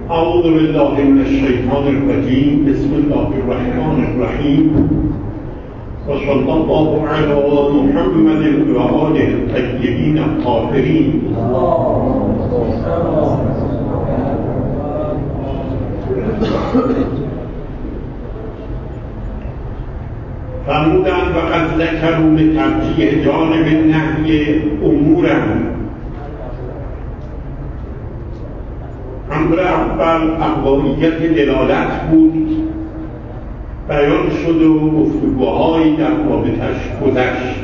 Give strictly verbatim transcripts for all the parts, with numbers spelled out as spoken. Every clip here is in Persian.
اعوذ بالله من الشیطان الرجیم. بسم الله الرحمن الرحیم. و صلی الله علی محمد و آله الطیبین الطاهرین. فرمودند و قد ذکروا لترجیح جانب نهی امورم. امر اول اقوامیت دلالت بود، بیان شد و گفتگوهایی در رابطش گذشت.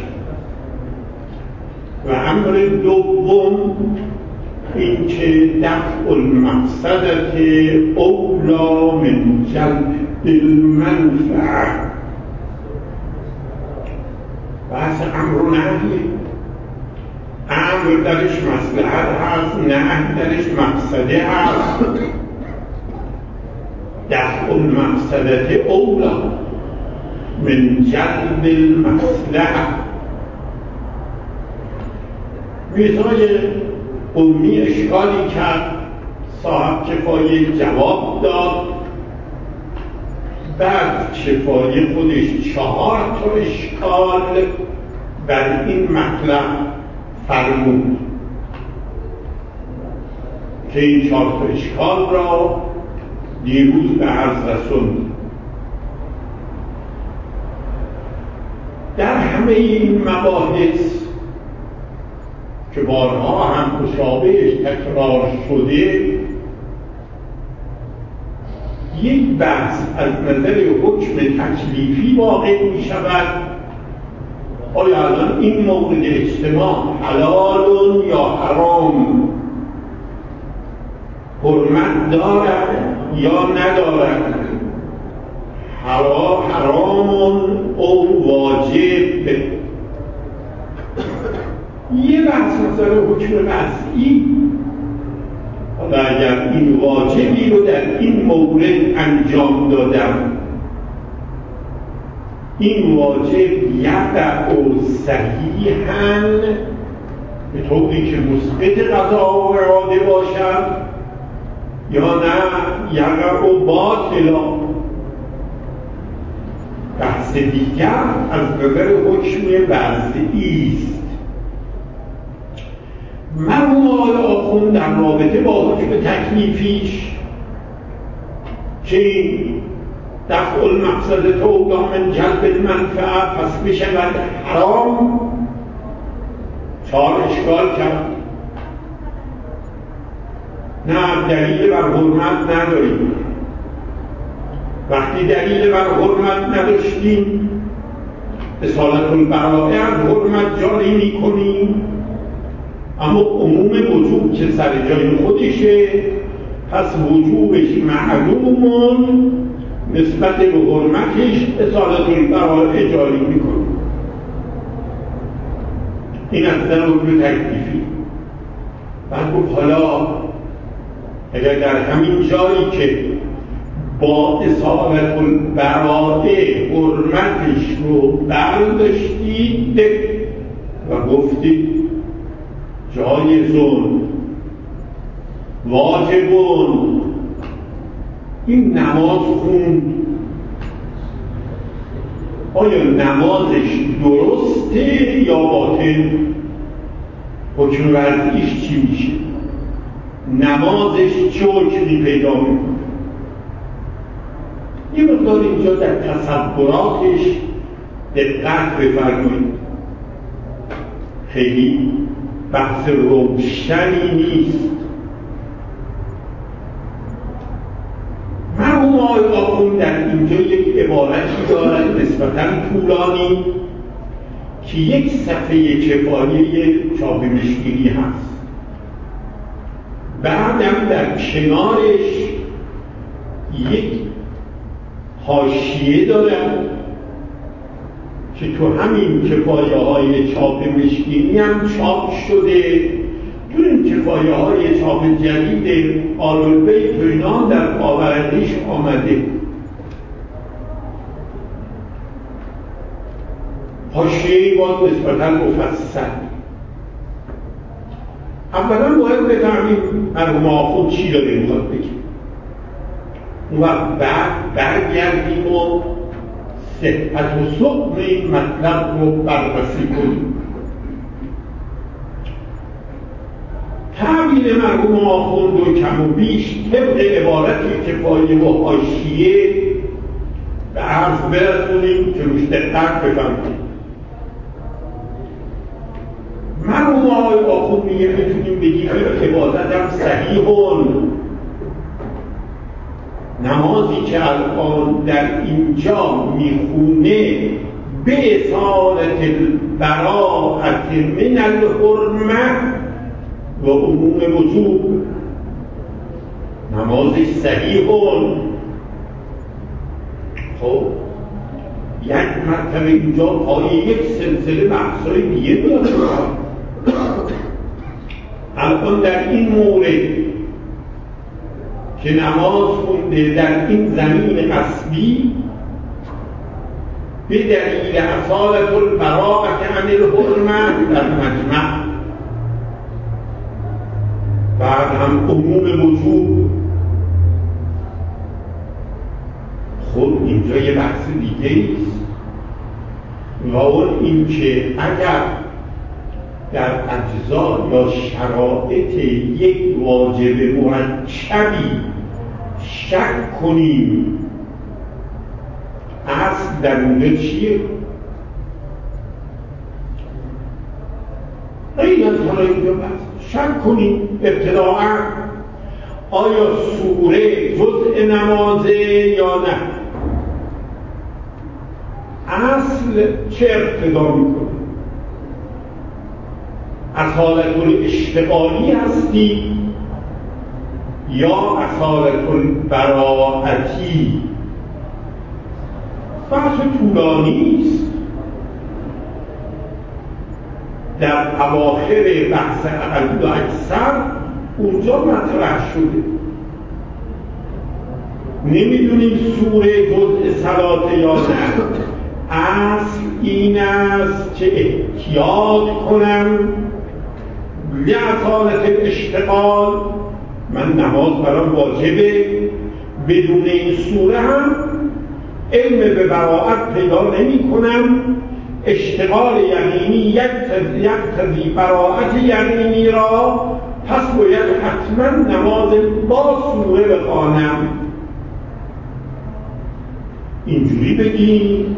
و امر دوم این که دفع المقصدت اولا من جلب المنفعه. بحث امر و نهی، امر درش مصلحت هست، نهی درش مقصده هست. دفع المقصدت اولا من جلب المصلحه. میرزای قمی اشکالی کرد، صاحب کفایه جواب داد. بعد کفایه خودش چهار تا اشکال بر این مطلب فرمود که این چهار تا اشکال را دیروز به عرض رسوند. در همه این مباحث که بارها هم مشابهش تکرار شده، یک بحث از نظر حکم تکلیفی واقع می شود. آیا الان این مورد اجتماع حلال یا حرام، حرمت دارد یا ندارد، حرام او واجب. یه بحث نظر حکم وضعی، حالا اگر این واجبی رو در این مورد انجام دادم، این واجب یقع و صحیحاً به طوری که مثبت قضا و اراده باشد، یا نه یقع و باطلا. بحث دیگر از نظر حکم وضعی است. مرحوم آقای آخوند در رابطه با حکم تکلیفیش که دفع المقصدت اولا من جلب المنفعه پس بشود حرام، چهار اشکال کرد. نه، دلیل بر حرمت نداریم. وقتی دلیل بر حرمت نداشتیم، اصالت البراءه از حرمت جاری می کنیم، اما عموم وجوب که سر جای خودشه، پس وجوبش معلومون نسبت به حرمتش اصالت البراءه جاری میکنه. این از در علم تکلیفی. بعد گفت حالا اگر در همین جایی که با اصالت البراءه حرمتش رو برداشتید و گفتید جایزون واجبون، این نماز خوند، آیا نمازش درسته یا باطل؟ حکم وضعیش چی میشه؟ نمازش چه حکمی پیدا میکنه؟ یه مقدار اینجا در تصوراتش دقت بفرمایید. خیلی بحث روشنی نیست. مرحوم آقای آخوند در اینجا یک عبارتی دارد نسبتاً طولانی که یک صفحه کفایه چاپ مشکلی هست. بعدم در کنارش یک حاشیه دارد که تو همین کفایه های چاپ مشکینی هم چاپ شده. تو این کفایه های چاپ جدید آل‌البیت و اینا در پاورقیش آمده. حاشیه‌ای باز نسبتاً مفصل. اولا باید بفهمیم مرحوم آخوند چی داره میخواد بگه. و بعد برگردیم و صحت و سقم این مطلب رو بررسی کنیم. تعبیر مرحوم آخوند و کم و بیش طبق عبارتی که پایه و حاشیه به عرض برسونیم که روش دقت بفهمیم. مرحوم آقای آخوند میگه میتونیم بگیم عبادت هم صحیحون، نمازی که الان در اینجا میخونه به اصالت البراءت من الحرمه و عموم وجوب، نمازش صحیحون. خب یک مرتبه اینجا پای یک سلسله بحثای دیگه میاد. الان در این مورد که نماز خونده در این زمین قصبی به دلیل اصالت البراءة عن الحرمه در مجمع، بعد هم عموم وجوب. خب اینجا یه بحث دیگه است و اون این که اگر در اجزا یا شرایط یک واجب مرکبی شک کنیم، اصل در اونجا چیه؟ این از حالا اینجا بحث شک کنیم ابتداعا آیا سوره جزء نمازه یا نه، اصل چه اقتضا میکنه؟ اصالت الاشتغالی هستی یا اصالت البراءتی؟ بحث طولانی است، در اواخر بحث اقل و اکثر اونجا مطرح شده. نمیدونیم سوره جزء صلات یا نه. اصل این است که احتیاط کنم لعصالت الاشتغال، من نماز برام واجبه، بدون این سوره هم علم به براءت پیدا نمی کنم. اشتغال یقینی یقتضی براءت یقینی را، پس باید حتما نماز با سوره بخوانم. اینجوری بگیم.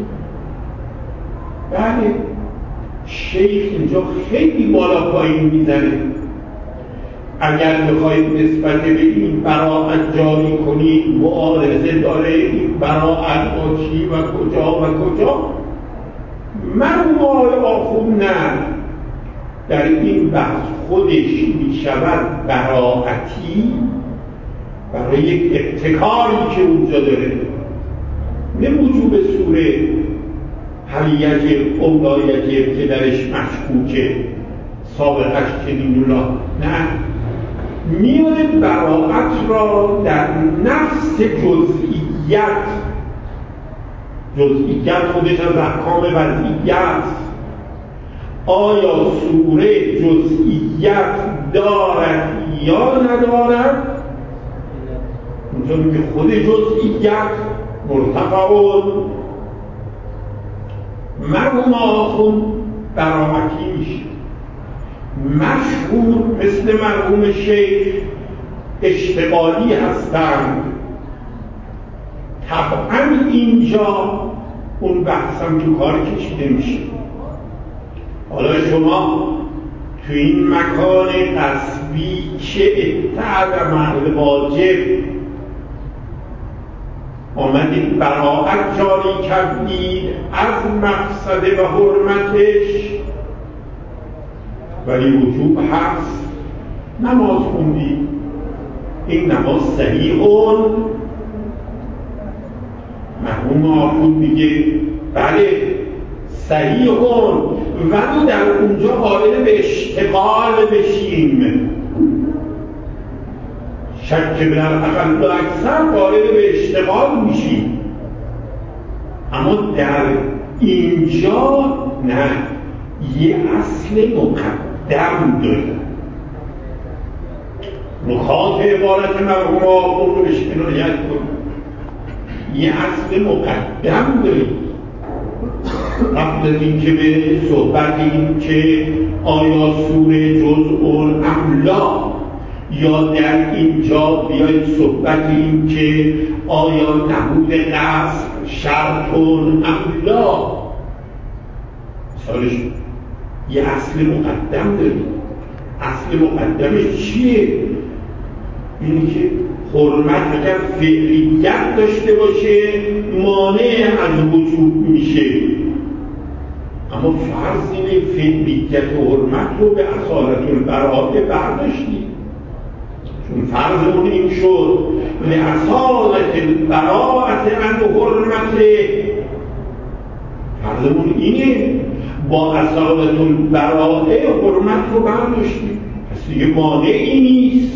بله شیخ اینجا خیلی بالا پایین میزنه. اگر بخواید نسبت به این براءت جاری کنید معارضه داره این براءت با چی و کجا و کجا، مرحوم آقای آخوند نه، در این بحث خودش میشود براءتی برای یک ابتکاری که اونجا داره، نه وجوب سوره هل یجب او لا یجب که درش مشکوکه سابقش چنین الله، نه، میاره براءت را در نفس جزئیت. جزئیت خودش از احکام وضعیت. آیا سوره جزئیت دارد یا ندارد؟ اونجا میگه خود جزئیت مرتفعون. مرحوم آخوند براءتی میشه. مشهور مثل مرحوم شیخ اشتغالی هستند. طبعا اینجا اون بحثم تو کار کشیده میشه. حالا شما تو این مکان قصبی چه اتعد محل واجب آمدید براءت جاری کردید از مقصد و حرمتش، ولی وجوب هست، نماز خوندید، این نماز صحیحون. مرحوم آخوند میگه بله صحیحون، ولی در اونجا قائل به اشتغال بشیم. شک به اقل و اکثر قائل به اشتغال میشیم، اما در اینجا نه، یه اصل مقدم داره. نکات عبارت مرحوم آخوند رو بهش عنایت کنیم. یه اصل مقدم داریم. قبل از اینکه به صحبت این که آیا سوره جزء الاملا یا در اینجا بیاید صحبت این که آیا نبود قصد شرط املا، سالش یه اصل مقدم داریم. اصل مقدمش چیه؟ اینی که حرمت اگر فعلیت داشته باشه مانع از وجود میشه، اما فرض اینه فعلیت و حرمت رو به اصالت البراءه برداشتیم، چون فرضمون این شد لأصالت البراءة عن حرمت، فرضمون اینه با اصالت البراءه حرمت رو برداشتیم، پس دیگه مانعی نیست.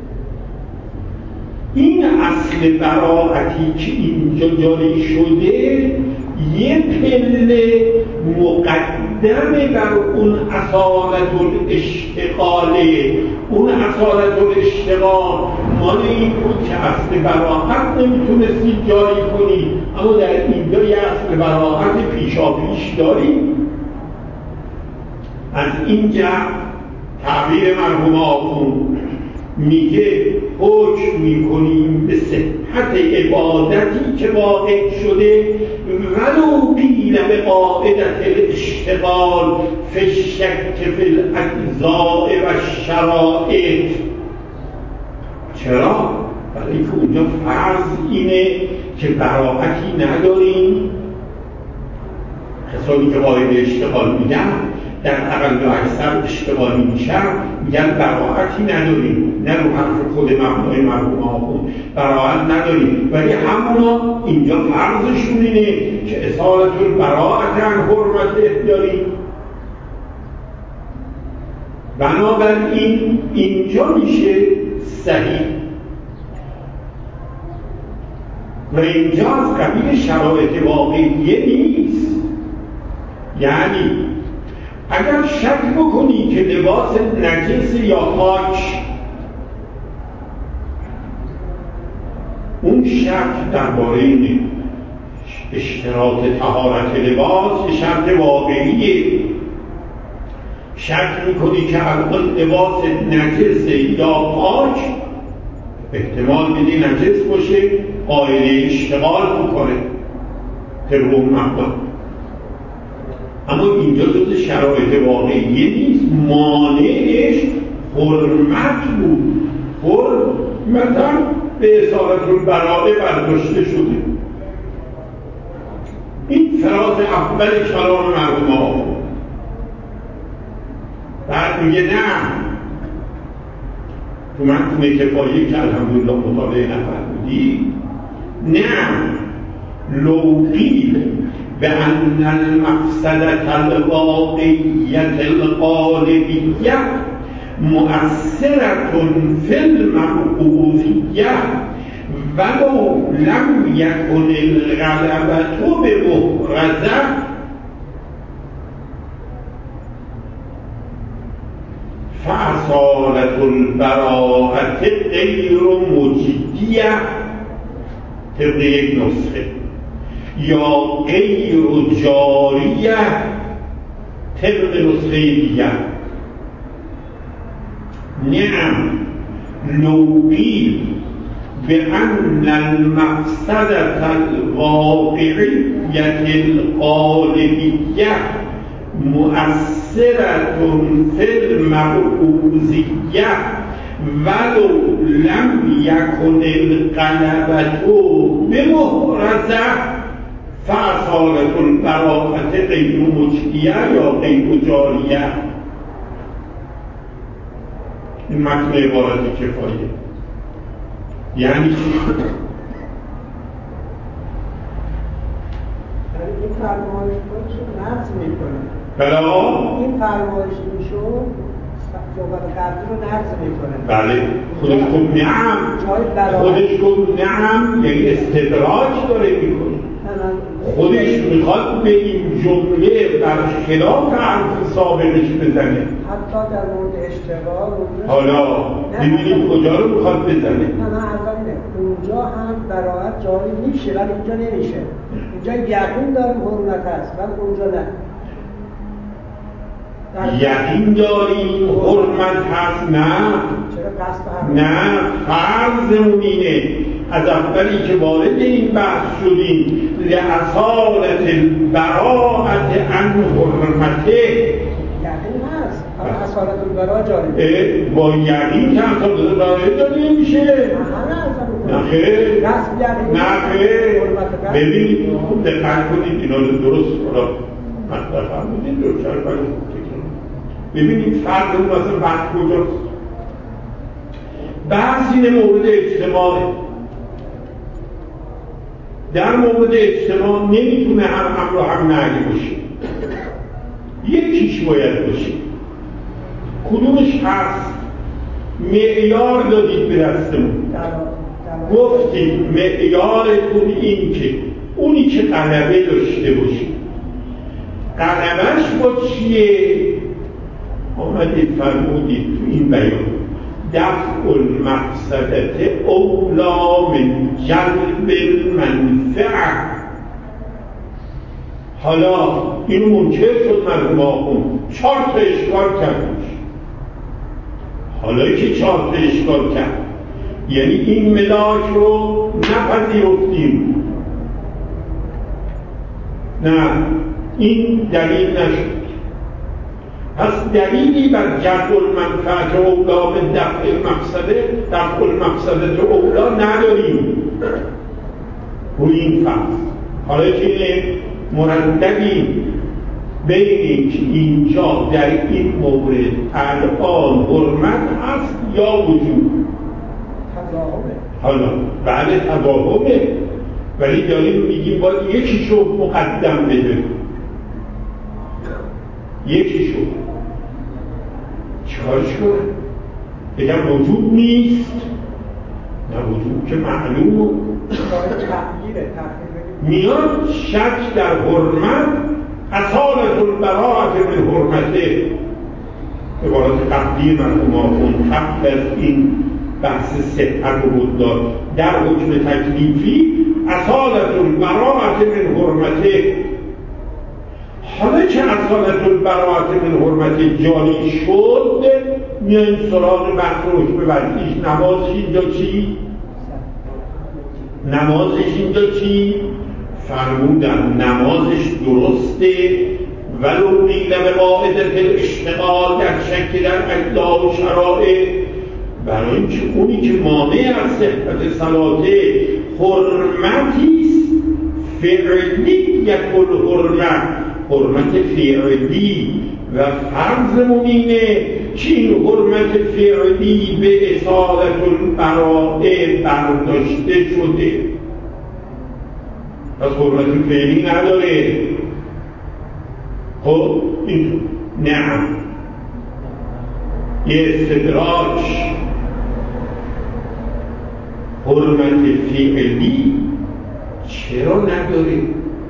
این اصل براءتی که اینجا جاری شده یه پله مقدمه بر اون اصالت الاشتغاله. اون اصالت الاشتغال مال این بود که اصل براءت نمیتونستی جاری کنی، اما در اینجا یه اصل براءت پیشاپیش داریم. از اینجا تعبیر مرحوم آخوند میگه حکم میکنیم به صحت عبادتی که واقع شده ولو قیل به قاعدت الاشتغال فی الشک فی الاجزاء و الشرائط. چرا؟ برای که اونجا فرض اینه که براءتی نداریم. کسانی که قاعده اشتغال میگن در اقل و اکثر اشتغالی میشن، میگن براءتی نداریم، نه رو حرف خود مبنای مرحوم آخوند براءت نداریم، ولی همونا اینجا فرضشون اینه که اصالت البراءة عن حرمت داریم. بنابراین اینجا میشه صحیح و اینجا از قبیل شرایط واقعیه نیست. یعنی اگر شک بکنی که لباس نجس یا پاک، اون شک درباره این اشتراط طهارت لباس شرط واقعیه. شک میکنی که الان لباس نجس یا پاک، احتمال میدی نجس باشه، قاعده اشتغال میکنه طبق اون مبنا. اما اینجا جز شرایط واقعیه نیست، مانعش حرمت بود. حرمتا به اصالت البراءه برداشته شده. این فراز اول کلام مرحوم آخوند. بعد میگه نه، تو متن کفایه که الحمدلله مطالعه نفرمودی، نه لو قیل بأن المفسدة الواقعية الغالبية مؤثرة في المأخوذية ولو لم يكن الغلبة بمحرزة فأصالة البراءة غير مجدية طبق یک نسخه، یا غیر جاریه طبق نسخه دیگر. نعم لو قیل بأن المفسدة الواقعية الغالبية مؤثرة في المأخوذية ولو لم يكن الغلبة بمحرزة فاصالت البراءة غیر مجدیه یا غیر جاریه. این متن عبارت کفایه. یعنی این فرمایش خودشون نقض میکنه. بلا این فرمایش میشون صحبت قبلی رو نقض میکنه. بله خودش گفت نعم، خودش گفت نعم، یعنی استدراج داره میکنه. خودش میخواد به اینجا جمله بر خلاف حرف سابقش بزنه. حتی در مورد اشتغال حالا ببینیم کجا رو میخواد بزنه. نه نه اولینه اونجا هم براعت جاری میشه ولی اینجا نمیشه. اینجا یقین داریم حرمت هست ولی اونجا نه. یقین داریم حرمت هست نه. چرا قصد نه فرضمون اینه از اولی که وارد این بحث شدیم لأصالت البراءت عن حرمته یقین هست اما اصالت البراء جاری با یقین که اصالت البراء جاری نمیشه. نه خیر نه خیر ببینید خوب دقت کنید اینا رو درست حالا مطلب فرمودید روشن کنید. ببینید فرضمون مثلا بحث کجاست. بحث اینه مورد اجتماعه. در مورد اجتماع نمیتونه هم امر و هم نهی باشه. یکیش باید باشه. کدومش هست؟ معیار دادید به دستمون گفتید معیارتون این که اونی که غلبه داشته باشه غلبهش با چیه؟ آمدید فرمودید تو این بیان دفع المقصدت اولا من جلب المنفعه. حالا اینو منکر شد مرحوم آخوند چهار تا اشکال کردش. حالا که چهار تا اشکال کرد یعنی این ملاک رو نپذیرفتیم. نه این دلیل نشد. پس دلیلی بر جلب المنفعت اولا من دفع المقصده دفع المقصده اولا نداریم روی این فرض. حالا که مرددی بینی که اینجا در این مورد الان حرمت هست یا وجود تضاهمه. حالا بله تضاهمه ولی داریم میگیم باید یکیشو مقدم بده. یکیشو چیکارش کنه؟ بگم وجود نیست. نه وجود که معلومه میاد شک در حرمت اصالت البراءت من حرمته. عبارت قبلی مرحوم آخوند قبل از این بحث صحت رو بود داد در حکم تکلیفی اصالت البراءت من حرمته. حالا که اصالت البراءت من حرمته جاری شد میایم سراغ بحث حکم وضعیش. نمازش اینجا چی؟ نمازش اینجا چی؟ فرمودن نمازش درسته ولو قیل به قاعدت الاشتغال در شک در اجزا و شرائع. برای اینکه اونی که مانع از صحت صلاته حرمتیست فعلی یکل حرمت حرمت فعلی و فرضمون اینه که این حرمت فعلی به اصالت البراءه برداشته شده. پس حرمت فعلی نداره. خب این نه یه استدراج حرمت فعلی چرا نداره؟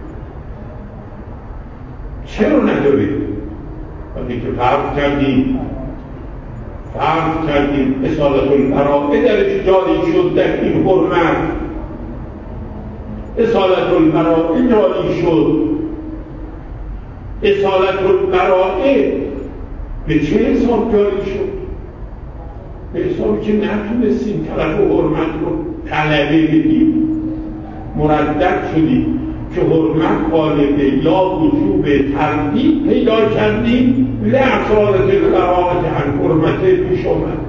چرا نداره؟ وقتی که فرض کردیم فرض کردیم اصالت البراءه درش جاری شد در این حرمت اصالت البراءه جاری شد. اصالت البراءه به چه حساب جاری شد؟ به حسابی که نتونستیم طلب و حرمت رو طلبه بدیم. مردد شدیم که حرمت غالبه یا وجوب تردید پیدا کردیم لأصالت البراءه عن حرمته پیش آمد.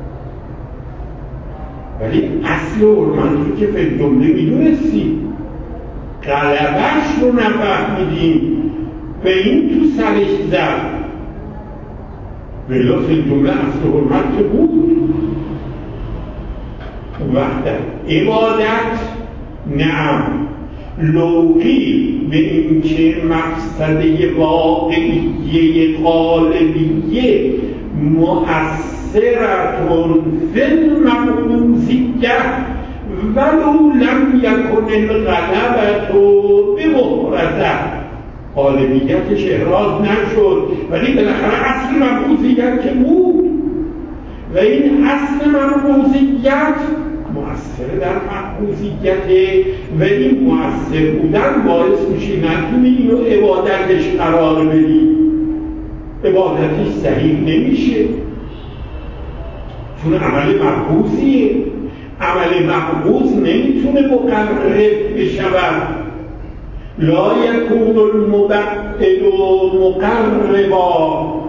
ولی اصل حرمت رو که فی جمله میدونستیم غلبش رو نفهمیدیم به این تو سرش زد. ولی فی جمله اصل حرمت که بود وقت عبادت نعم لوقی به این که مقصده واقعیه قالبیه مؤثرتون فی المقصودیه ولو لم یکن الغلبة بمحرزه. عالمیتش احراز نشد، ولی بالاخره اصل مبعوثیت که بود و این اصل مبعوثیت مؤثر در مبعوثیت و این مؤثر بودن باعث میشه نتونی اینو عبادتش قرار بدی، عبادتش صحیح نمیشه چون عمل مبعوثیه. عمل مبعوث نمیتونه مقرب بشود. لا یکون المبعد مقربا.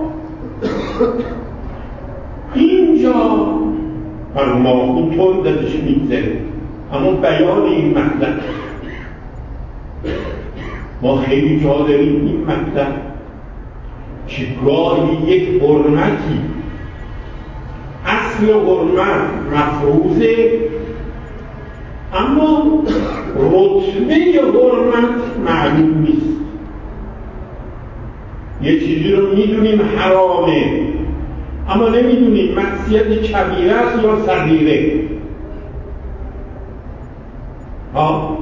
اینجا ما اون تون دادش میگذره، اما بیان این مطلب ما خیلی جا داریم این مطلب که گاهی یک حرمتی اصل حرمت مفروضه اما رتبه حرمت معلوم نیست. یه چیزی رو میدونیم حرامه اما نمیدونیم معصیت کبیره است یا صغیره. ها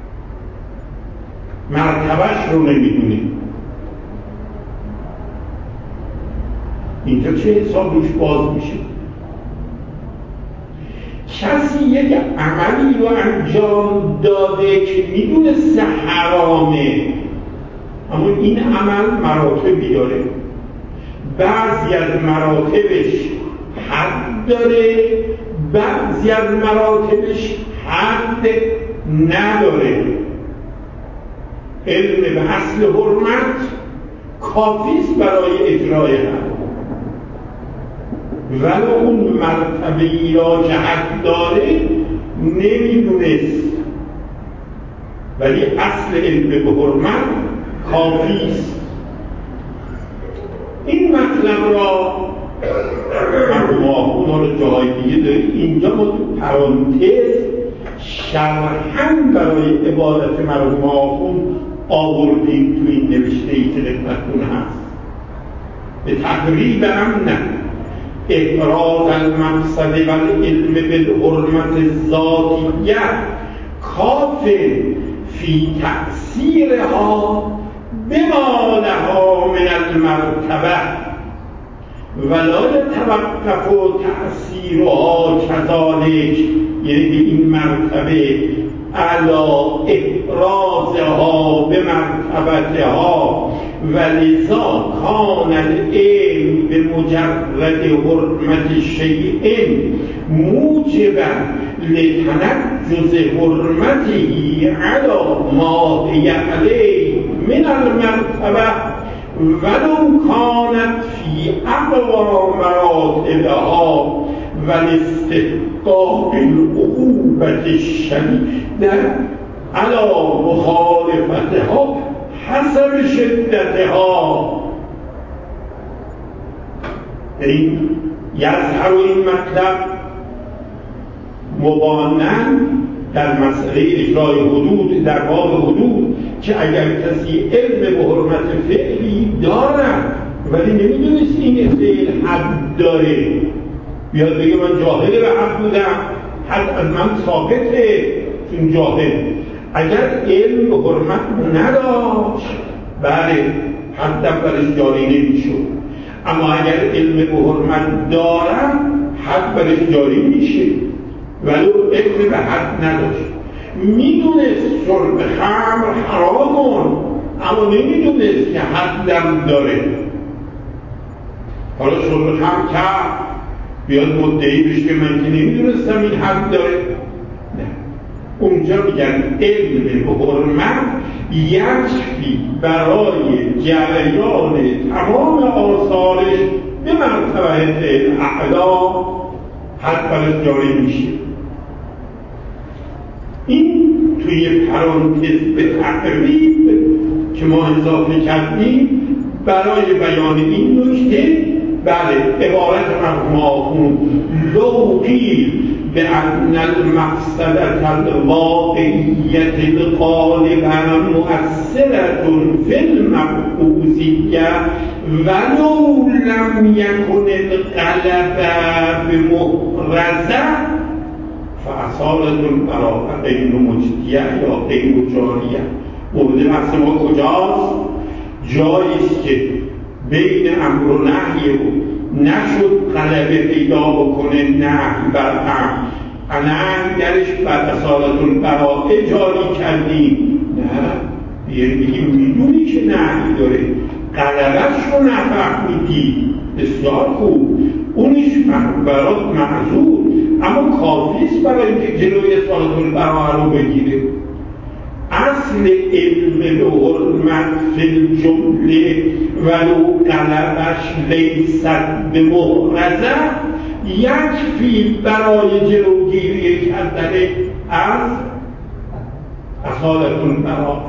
مرتبهش رو نمیدونیم. اینجا چه حساب روش باز میشه؟ کسی یک عملی رو انجام داده که میدونسته حرامه اما این عمل مراتبی داره، بعضی از مراتبش حد داره، بعضی از مراتبش حد نداره. علم به اصل حرمت کافیست برای اجرای حد، ولو اون مرتبه‌ای را که حد داره نمیدونست، ولی اصل علم به حرمت کافیست. این مطلب را مرحوم اونا رو جای دیگه داریم. اینجا ما تو پرانتز شرحاً برای عبادت مرحوم آخون آوردیم تو این نوشته ای که خدمتتون هست. به تقریب هم نه افراز المقصد و العلم بالحرمت الذاتیه کاف فی تأثیرها بما لها من المرتبه ولا يتوقف تأثیرها کذالک، یعنی به این مرتبه علا افرازها به مرتبتها ولذا کان العلم به مجرد حرمت شیء موجبا لتنجز حرمته علی ما هی علیه من المرتبه ولو کانت فی اقوی مراتبها والاستحقاق العقوبة الشدیده علی مخالفتها حسب شدتها. این یظهر این مطلب مبانن در مسئله اجرای حدود در باب حدود که اگر کسی علم به حرمت فعلی دارد ولی نمیدونست این فعل حد داره، بیاد بگه من جاهل به حد بودم، حد از من ثابته چون جاهل. اگر علم به حرمت نداشت بله حدم برش جاری نمیشد، اما اگر علم به حرمت دارم حد برش جاری میشه ولو علم به حد نداشت. میدونست شرب خمر حرامون اما نمیدونست که حدم داره. حالا شرب خمر کرد بیاد مدعی بشه که من که نمیدونستم این حد داره. نه، اونجا میگن علم به حرمت یکفی برای جریان تمام آثارش به مرتبه اعلا حد برش جاری میشه. این توی پرانتز به تقریب که ما اضافه کردیم برای بیان این نکته. بله عبارت مرحوم آخون لو قیل بأن المقصدة الواقعية الغالبة مؤثرة في المبعوثية ولو لم يكن الغلبة بمحرزة فأصالة البراءة غیر مجدیه یا غیر جاریه. مورد بحث ما کجاست؟ جایی است که بین امر و نهی و نشد غلبه پیدا بکنه نهی بر امر، نهی درش بر اصالت البراءه جاری کردیم، نه یه بگیم میدونی که نهی داره، غلبهش رو نفهمیدی، بسیار خوب، اونش برات معذور، اما کافیست برای اینکه جلوی اصالت البراءه رو بگیره. اصل علم به حرمت فی الجمله ولو غلبش لیست به محرزه یکفی برای جلوگیری کردن از اصالت البراءه.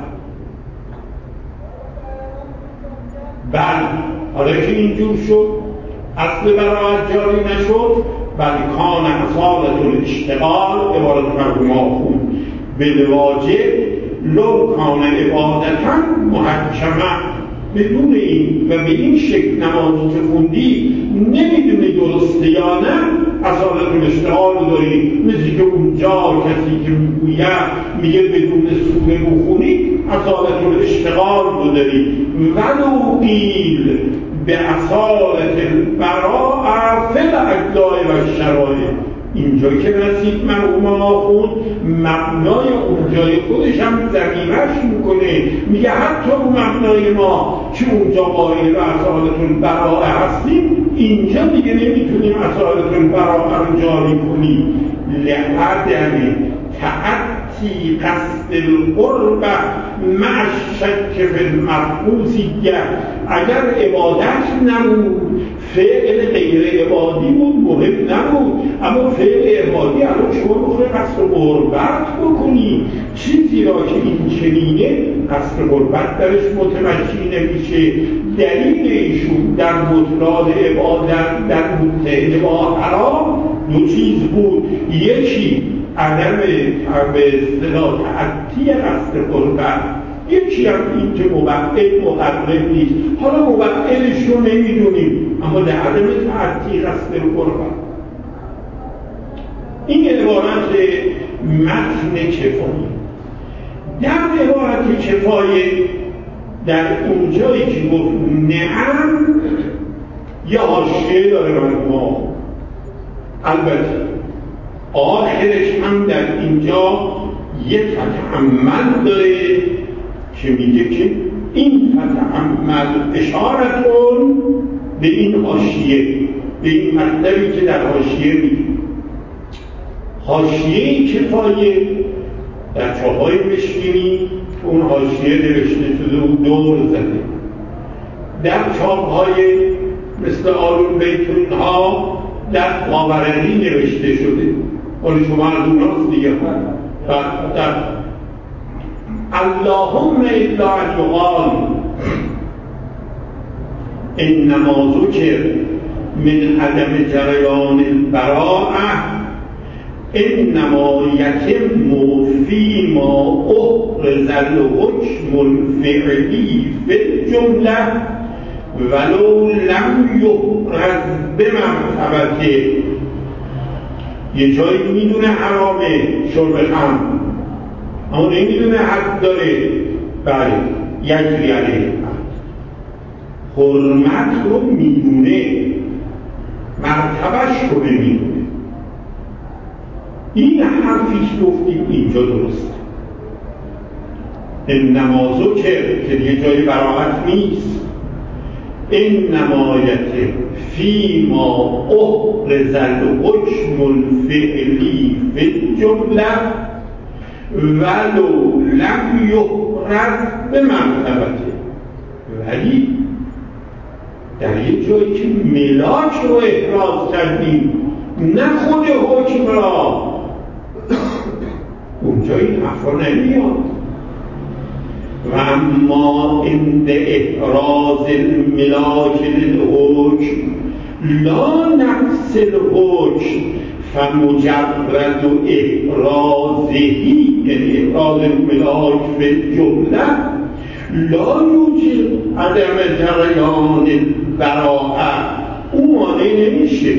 بله حالا که اینجور شد اصل براءت جاری نشد، بل کان اصالت الاشتغال عبارت مرحوم آخوند بالواجب لو کان عبادتا محکمه. بدون این و به این شکل نمازی که خوندی نمیدونی درسته یا نه اصالت الاشتغال رو داری، مثل که اونجا کسی که میگوید میگه بدون سوره بخونی اصالت الاشتغال رو داری. ولو قیل به اصالت البراءه فی الاجزاء و الشرایع، اینجا که رسید مرحوم آخوند مبنای اونجای خودش هم ضمیمش میکنه، میگه حتی اون مبنای ما که اونجا قائل به اصالت البراءه هستیم اینجا دیگه نمیتونیم اصالت البراءه رو جاری کنیم، لعدم تعطی قصد القرب مع الشک فی المرفوضیه. اگر عبادت نبود، فعل غیر عبادی بود، مهم نبود، اما فعل عبادی الان شما بخواه قصد قربت بکنی چیزی را که این چنینه قصد قربت درش متمشی نمیشه. دلیل ایشون در مطلاد عبادت در متحد با حرام دو چیز بود، یکی عدم به اصطلاح تعطی قصد قربت، یکی هم این که مبعد مقرب نیست. حالا مبعدش رو نمیدونیم، اما در عدم تعطی قصد قربت. این عبارت متن کفایی. در عبارت کفایی در اونجایی که گفت نعم یا حاشیه داره ما، البته آخرش هم در اینجا یک تتعمل داره که میگه که این تتعمل اشارتون به این حاشیه، به این مطلبی که در حاشیه میگه. حاشیه کفایه در چاپای مشکینی اون حاشیه نوشته شده و دور زده، در چاپهای مثل آلون بیتون ها در قاورندی نوشته شده، ولی شما از اون راست دیگه در اللهم الا ان یقال انما ذکر من عدم جریان البراءه انما یتم فیما احرز الحکم الفعلی فی الجمله ولو لم یحرز بمرتبته. یه جایی میدونه حرامه شرب خمر اما نمیدونه حد داره، بله یجری علیه حرمت رو میدونه، مرتبهش رو نمیدونه. این حرفی که گفتیم اینجا درسته. انما ذکر که دیگه جای براءت نیست، انما یتم فیما احرز الحکم الفعلی فی الجمله ولو لم یحرز بمرتبته. ولی در یک جایی که ملاک رو احراز کردیم نه خود حکم را، اونجا این حرفا نمیاد. و اما عند احراز الملاک للحکم لا نفس الحکم فمجرد احرازهی، یعنی احراز الملاک فی الجمله لا یوجد عدم جریان البراءه، او مانع نمیشه.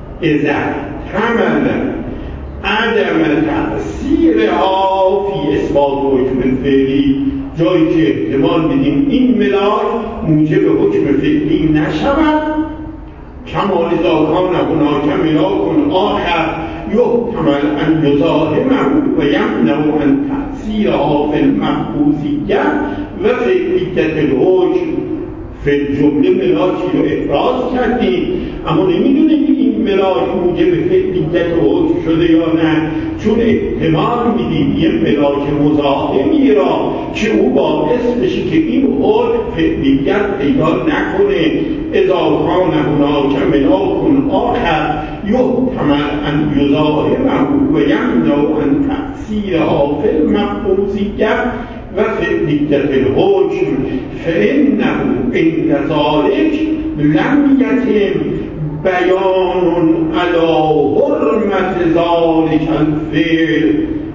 اذا حمل عدم تأثیرها فی اثبات حکم فعلی جایی که احتمال بدیم این ملاک موجب حکم فعلی نشود. کما اذا کان هناک ملاک آخر یحتمل ان یزاحمه و یمنع عن تأثیرها فی المحفوظیه و فعلیت الحکم. فی الجمله ملاکی رو افراز کردیم اما نمیدونیم که این ملاک موجب فعلیت حکم شده یا نه، چون احتمال میدیم یه ملاک مزاحمی را که او باعث بشه که این حکم فعلیت پیدا نکنه. اذا کان هناک ملاک آخر یحتمل ان یزاحمه و یمنع عن تأثیرها فی المحفوظیه و فعلیت الحکم فإنه عند ذلك لم يتم بیان علی حرمت ذلك الفعل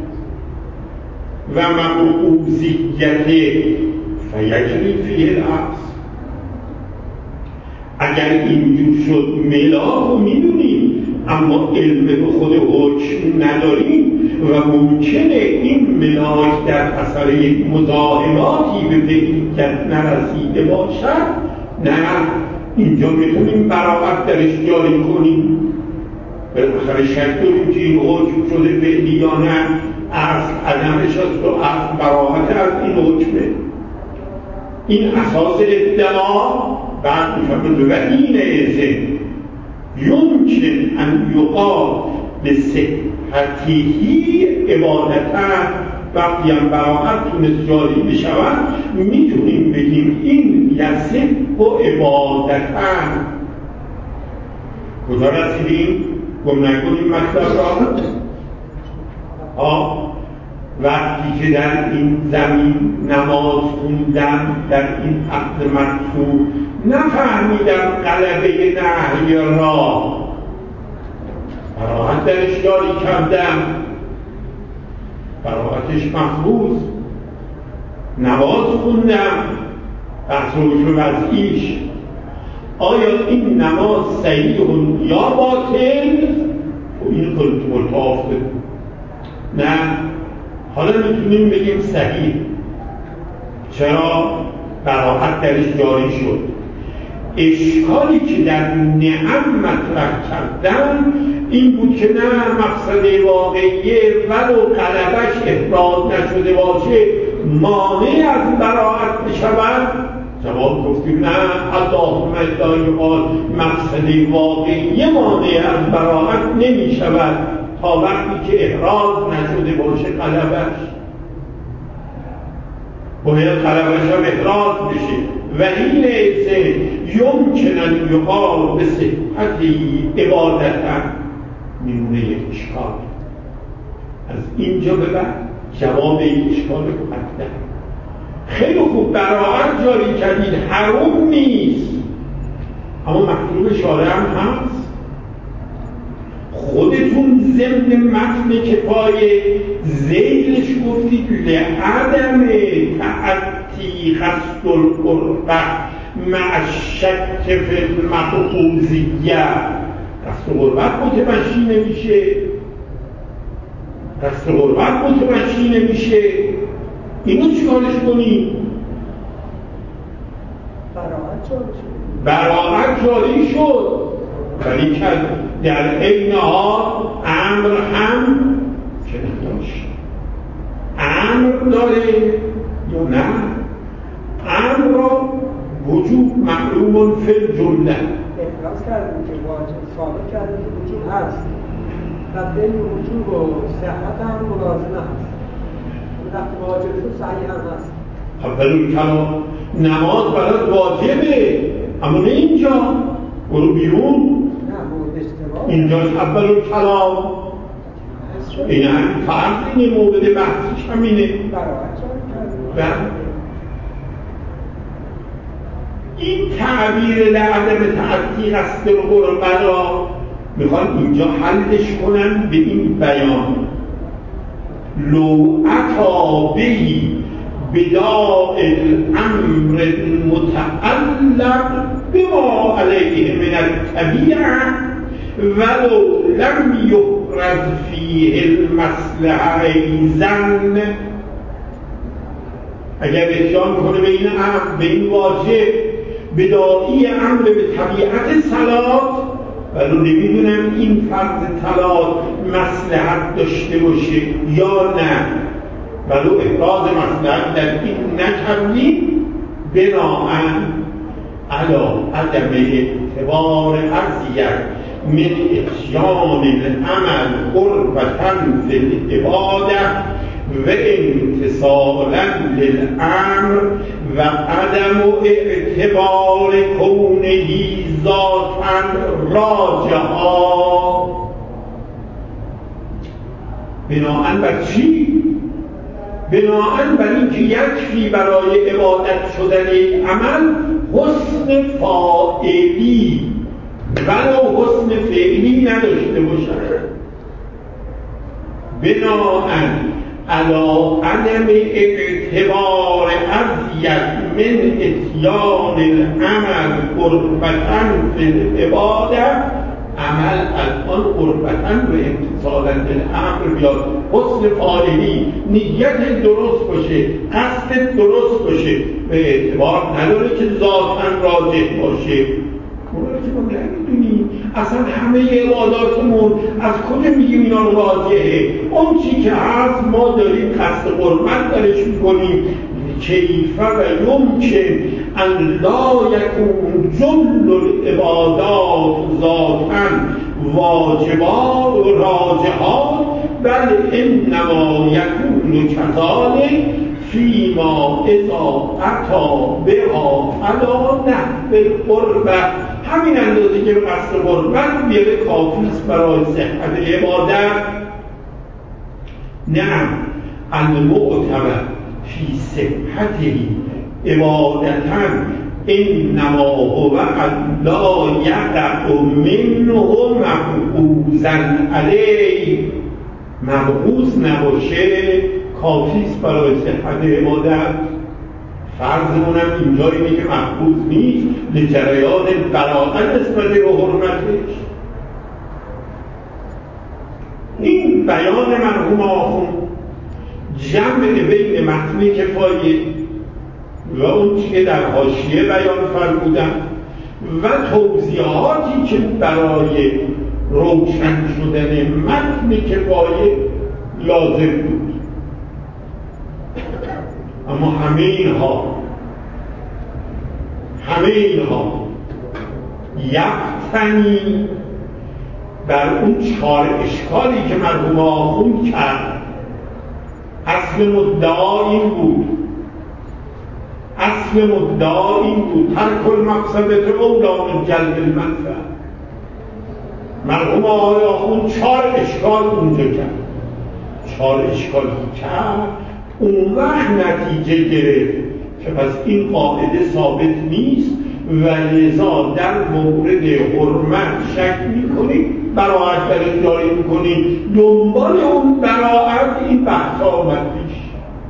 و محفوظیته فیجری فیه العکس. اگر اینجور شد ملاک رو میدونیم اما علم به خود حکم نداریم و ممکنه این ملاک در اثر یک مزاحماتی به فعلیت نرسیده باشد، نه اینجا میتونیم براعت درش جاری کنیم. بالاخره شک داریم که این حکم شده فعلی یا نه، اصل عدمش است و اصل براعت از این حکمه. این اساس ادعا. بعد میفهمد و این ازه یمکن ان یقال لصحتهی عبادتا. وقتی هم براعت تونست جاری بشود میتونیم بگیم این یصح و عبادتا. کجا رسیدیم؟ گم نکنیم مطلب را. آه وقتی که در این زمین نماز خوندم، در این عقد مطلوب نفهمیدم غلبه نهی را، براعت درش جاری کردم، براعتش محفوظ. نماز خوندم، بحث روش وضعیش آیا این نماز صحیح یا باطل؟ و این خلط ملتافه. نه، حالا میتونیم بگیم صحیح. چرا؟ براعت درش جاری شد. اشکالی که در نعم مطرح کردن این بود که نه مقصد واقعیه ولو قلبش افراد نشده باشه مانع از براعت بشود. جواب گفتیم نه، اللهم ادعای قال مقصد واقعیه مانع از براعت نمی شود تا وقتی که احراز نشده باشه قلبش. باید قلبش هم احراز بشه. و این ایسه یمکن ان یقال به صحتی عبادتا. میمونه یک اشکال. از اینجا به بعد جواب این اشکال مقدم. خیلی خوب براعت جاری کردید، حرام نیست، اما مطلوب شارع هم هست. خودتون ضمن متن کفایه ذیلش گفتید لعدم تعطی قصد القربه مع الشک فی المحفوظیه. قصد قربت متمشی نمیشه، قصد قربت متمشی نمیشه. اینو چیکارش کنیم؟ براعت جاری شد. براعت جاری شد ولی که در عین حال امر هم که نداشت. امر داره یا نه؟ امر را وجود معلوم فی الجمله. افراز کردیم که واجب ثابت کردیم که وجود هست و بین وجود و صحت هم ملازمه هست. وقتی واجب شد صحیح هم هست. اول کلام نماز برات واجبه اما نه اینجا، برو بیرون. اینجا اول کلام این هم فرض اینه، مورد بحثش همینه. این تعبیر لعدم تعطی قصد القربه را میخوان اینجا حلش کنن به این بیان. لو اتی بهی بداء الامر المتعلق بما علیه من الطبیعه ولو لم یحرز فیه المصلحه ایزن اگر اتیان کنه به این امر، به این واجب، به داعی امر به طبیعت صلات، ولی نمیدونم این فرض صلات مصلحت داشته باشه یا نه، ولی ابراز مصلحت در این نکردیم، بناهن علا عدم اعتبار اذیت من اتیان العمل قربة فی العباده و امتثالا للامر و عدم اعتبار کونه ذاتا راجحا. بناهن بر چی؟ بناهن بر این که یکفی برای عبادت شدن عمل حسن فاعلی ولو حسن فعلی نداشته باشد. بناهن علا عدم اعتبار اذیت من اتیان العمل قربة فی العباده، عمل الان قربتاً و امتثالاً للامر بیاد، حسن فاعلی، نیت درست باشه، قصد درست باشه، به اعتبار نداره که ذاتاً راجح باشه. اونایی که ما نمیدونیم اصلا همه عباداتمون از کجا میگیم اینا راجحه؟ اون چی که هست ما داریم قصد قربت درش میکنیم. کیف و یمکن ان لا یکون جل العبادات ذاتاً واجبات و راجحات، بل انما یکون کذالک فیما اذا اتی بها علی نحو القربة. همین اندازه که به قصد قربت بیاره کافیست برای صحت عبادت. نه المعتبر فی صحته عبادتاً انما هو لا یقع منه مبعوضاً علیه، مبعوض نباشه کافیست برای صحت عبادت. فرضمونم اینجا اینه که مبعوض نیست لجریان براءت نسبت به حرمتش. این بیان مرحوم آخوند جمع بین متن کفایه و اون که در حاشیه بیان فرمودن و توضیحاتی که برای روشن شدن متن کفایه لازم بود. اما همه اینها همه اینها یقتنی بر اون چهار اشکالی که مرحوم آخوند کرد. اصل مدعا این بود اصل مدعا این بود ترک المقصدة اولی من جلب المنفعه. مرحوم آقای آخوند چهار اشکال اونجا کرد، چهار اشکال کرد، اون وقت نتیجه گرفت که پس این قاعده ثابت نیست و لذا در مورد حرمت شک میکنید، براعت در جاری میکنید، دنبال اون براعت این بحث آمد پیش.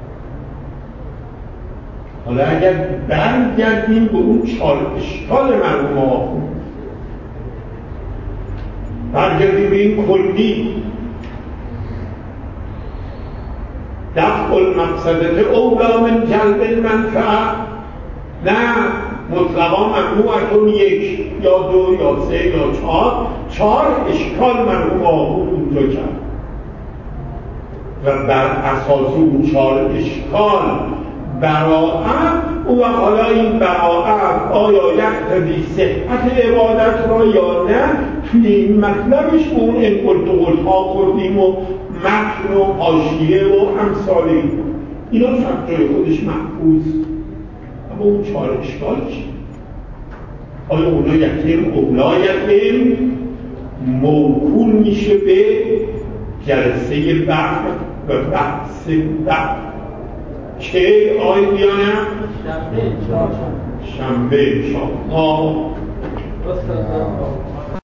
حالا اگر برگردیم به اون چهار اشکال مرحوم آخوند، برگردیم به این کلی دفع المقصدة اولی من جلب المنفعه، نه مطلقا ممنوعتون یک یا دو یا سه یا چهار، چهار اشکال مرحوم آخوند اونجا کرد و بر اساس اون چهار اشکال براعت و حالا این براعت آیا یقتضی صحت عبادت را یا نه، توی این مطلبش به اون انقلت ها خوردیم و متن و حاشیه و امثال این اینا فقط خودش محفوظ. اما اون چهار اشکال چی؟ آیا اونا یکیم اولا یکیم موکول میشه به جلسه بحث و بحث بحث که آی بیانه شنبه شنبه شنبه